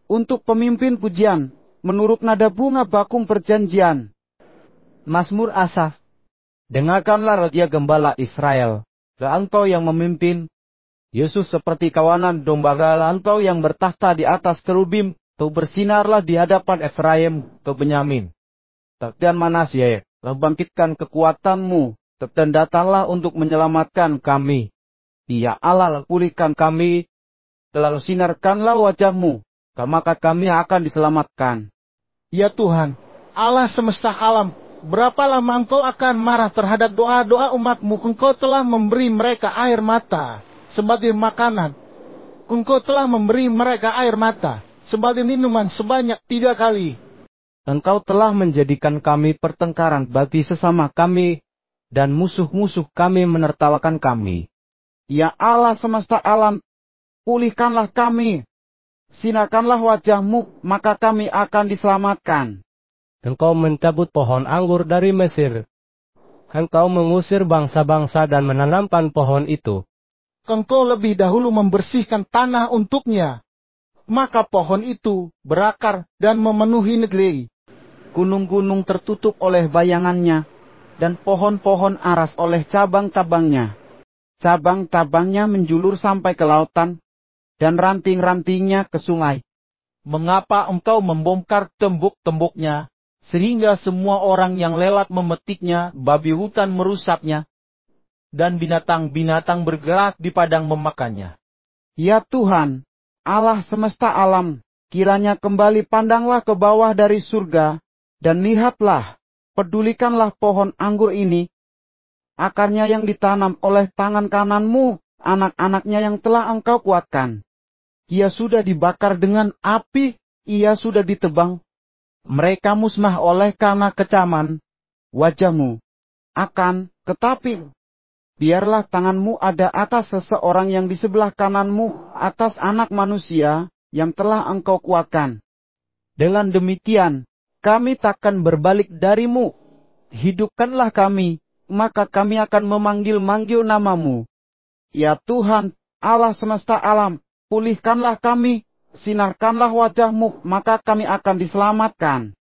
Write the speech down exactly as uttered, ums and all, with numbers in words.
untuk pemimpin pujian, menurut nada bunga bakung perjanjian. Mazmur Asaf. Dengarkanlah Raja Gembala Israel, lah engkau yang memimpin. Yesus seperti kawanan domba gala, engkau yang bertahta di atas kerubim, tu bersinarlah di hadapan Efraim, tu Benyamin. Dan Manasye, lah bangkitkan kekuatanmu, dan datanglah untuk menyelamatkan kami. Ya Allah, pulihkan kami, lalu sinarkanlah wajahmu, maka kami akan diselamatkan. Ya Tuhan, Allah semesta alam, berapa lama Engkau akan marah terhadap doa-doa umat-Mu? Engkau telah memberi mereka air mata sebagai makanan. Engkau telah memberi mereka air mata sebagai minuman sebanyak tiga kali. Engkau telah menjadikan kami pertengkaran bagi sesama kami, dan musuh-musuh kami menertawakan kami. Ya Allah semesta alam, pulihkanlah kami. Sinarkanlah wajah-Mu, maka kami akan diselamatkan. Engkau mencabut pohon anggur dari Mesir. Engkau mengusir bangsa-bangsa dan menanamkan pohon itu. Engkau lebih dahulu membersihkan tanah untuknya, maka pohon itu berakar dan memenuhi negeri. Gunung-gunung tertutup oleh bayangannya, dan pohon-pohon aras oleh cabang-cabangnya. Cabang-cabangnya menjulur sampai ke lautan, dan ranting-rantingnya ke sungai. Mengapa engkau membongkar tembok-temboknya, sehingga semua orang yang lewat memetiknya, babi hutan merusaknya, dan binatang-binatang bergerak di padang memakannya? Ya Tuhan, Allah semesta alam, kiranya kembali pandanglah ke bawah dari surga, dan lihatlah, pedulikanlah pohon anggur ini, akarnya yang ditanam oleh tangan kanan-Mu, anak-anaknya yang telah Engkau kuatkan. Ia sudah dibakar dengan api, ia sudah ditebang. Mereka musnah oleh karena kecaman wajah-Mu. Akan tetapi, biarlah tangan-Mu ada atas seseorang yang di sebelah kanan-Mu, atas anak manusia yang telah Engkau kuatkan. Dengan demikian, kami takkan berbalik dari-Mu. Hidupkanlah kami, maka kami akan memanggil-manggil nama-Mu. Ya Tuhan, Allah semesta alam, pulihkanlah kami, sinarkanlah wajah-Mu, maka kami akan diselamatkan.